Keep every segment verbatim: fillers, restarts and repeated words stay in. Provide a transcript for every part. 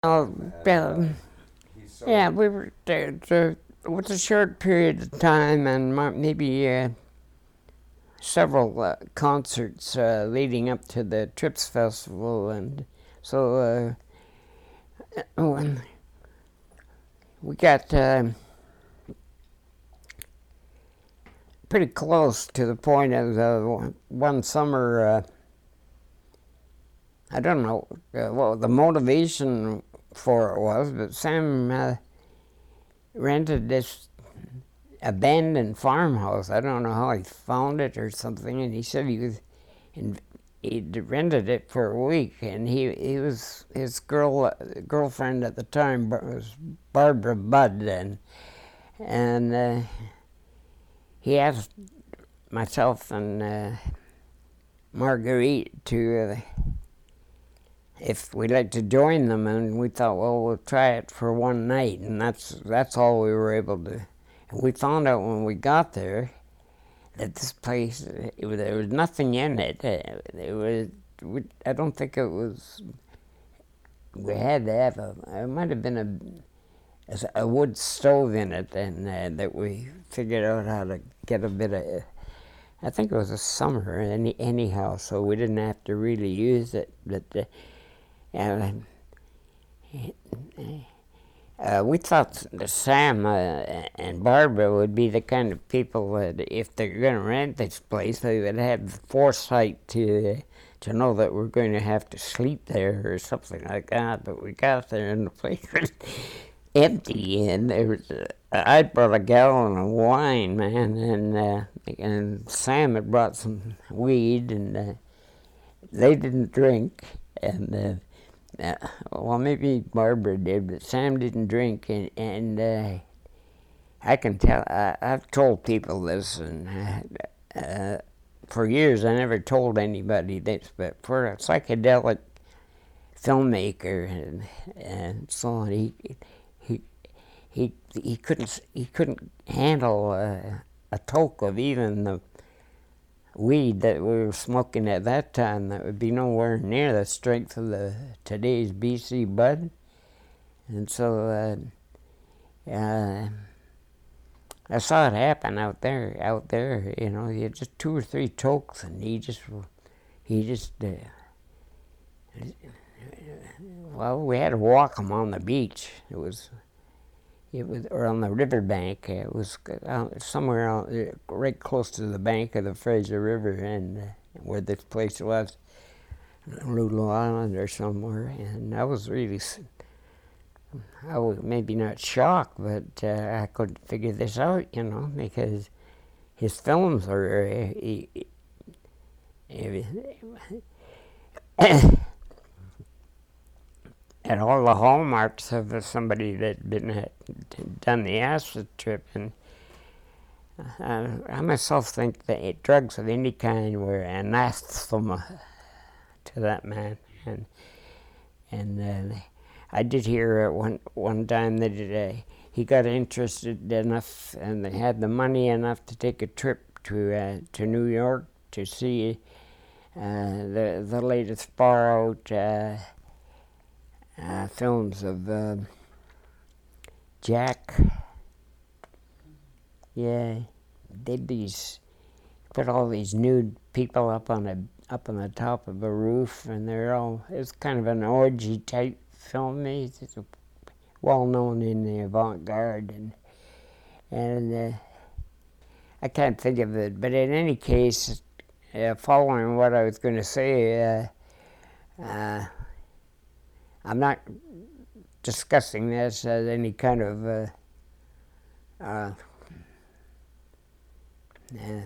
Oh, um, yeah, we were there. there it was a short period of time, and mo- maybe uh, several uh, concerts uh, leading up to the Trips Festival, and so uh, when we got uh, pretty close to the point of uh, one summer. Uh, I don't know uh, what the motivation for it was, but Sam uh, rented this abandoned farmhouse. I don't know how he found it or something, and he said he was, and he rented it for a week, and he he was his girl uh, girlfriend at the time was Barbara Budd, and and uh, he asked myself and uh, Marguerite to. Uh, if we'd like to join them, and we thought, well, we'll try it for one night, and that's that's all we were able to. And we found out when we got there that this place, it was, there was nothing in it. It was, we, I don't think it was. We had to have a. It might have been a, a wood stove in it, and uh, that we figured out how to get a bit of. I think it was a summer, any, anyhow, so we didn't have to really use it, but. Uh, And uh, we thought Sam uh, and Barbara would be the kind of people that if they're going to rent this place, they would have the foresight to to know that we're going to have to sleep there or something like that. But we got there and the place was empty, and there was. Uh, I brought a gallon of wine, man, and uh, and Sam had brought some weed, and uh, they didn't drink, and. Uh, Uh, well, maybe Barbara did, but Sam didn't drink, and, and uh, I can tell. I, I've told people this, and uh, uh, for years I never told anybody this, but for a psychedelic filmmaker and and so on, he he he he couldn't he couldn't handle uh, a toke of even the weed that we were smoking at that time that would be nowhere near the strength of the today's B C bud. And so uh, uh, I saw it happen out there, out there, you know, you had just two or three tokes, and he just, he just, uh, well, we had to walk him on the beach. It was, it was, or on the riverbank. It was uh, somewhere out, uh, right close to the bank of the Fraser River, and uh, where this place was, Lulu Island or somewhere. And I was really, I was maybe not shocked, but uh, I couldn't figure this out, you know, because his films are. Uh, he, he, had all the hallmarks of somebody that been uh, done the acid trip, and uh, I myself think that drugs of any kind were anathema to that man, and and uh, I did hear uh, one one time that it, uh, he got interested enough, and they had the money enough to take a trip to uh, to New York to see uh, the the latest far out. Uh, Uh, films of uh, Jack. Yeah, did these put all these nude people up on a up on the top of a roof, and they're all. It's kind of an orgy type film. It's well known in the avant-garde, and and uh, I can't think of it. But in any case, uh, following what I was going to say, uh, uh, I'm not discussing this as any kind of uh, uh, uh,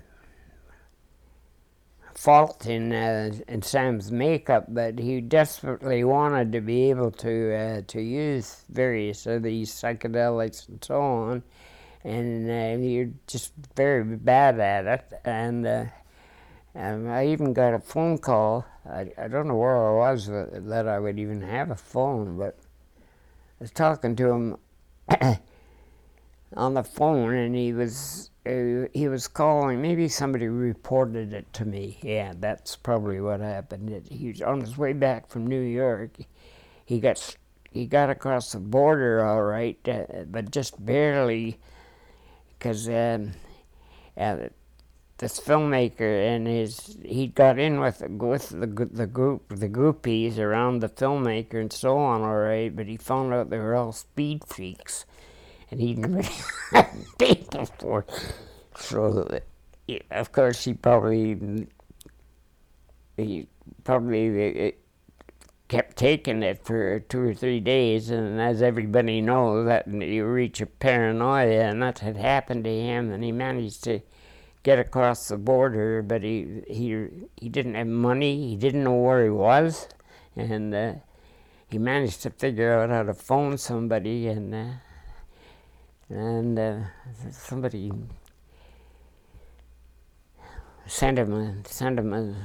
fault in uh, in Sam's makeup, but he desperately wanted to be able to uh, to use various of these psychedelics and so on, and uh, you're just very bad at it. And uh, um, I even got a phone call. I, I don't know where I was that I would even have a phone, but I was talking to him on the phone, and he was uh, he was calling. Maybe somebody reported it to me. Yeah, that's probably what happened. He was on his way back from New York. He got he got across the border all right, uh, but just barely, because um, uh, this filmmaker and his he got in with with the the group the groupies around the filmmaker and so on all right, but he found out they were all speed freaks, and he'd never had a date before. So, of course, he probably he probably uh, kept taking it for two or three days, and as everybody knows, that you reach a paranoia, and that had happened to him, and he managed to get across the border, but he he he didn't have money, he didn't know where he was, and uh, he managed to figure out how to phone somebody, and uh, and uh, somebody sent him a, sent him a,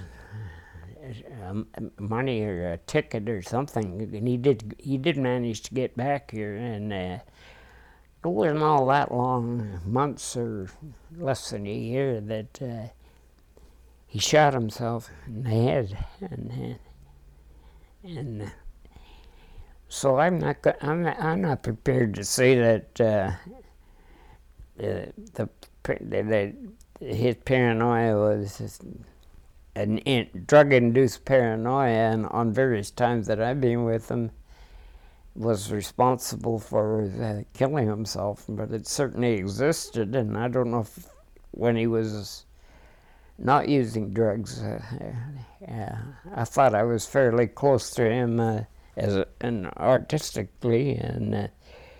a money or a ticket or something, and he did he did manage to get back here, and uh, it wasn't all that long, months or less than a year, that uh, he shot himself in the head, and and uh, so I'm not go- I'm not, I'm not prepared to say that uh, uh, the that his paranoia was an in, drug-induced paranoia, and on various times that I've been with him, was responsible for uh, killing himself, but it certainly existed, and I don't know if when he was not using drugs, uh, uh, I thought I was fairly close to him uh, as a, and artistically, and uh,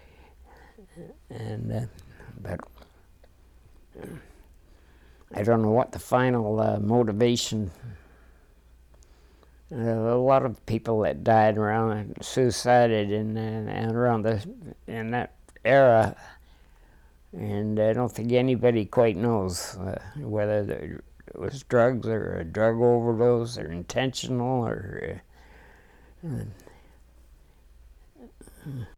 and uh, but I don't know what the final uh, motivation. Uh, a lot of people that died around suicided in and around the in that era, and I don't think anybody quite knows uh, whether it was drugs or a drug overdose or intentional or. Uh, uh,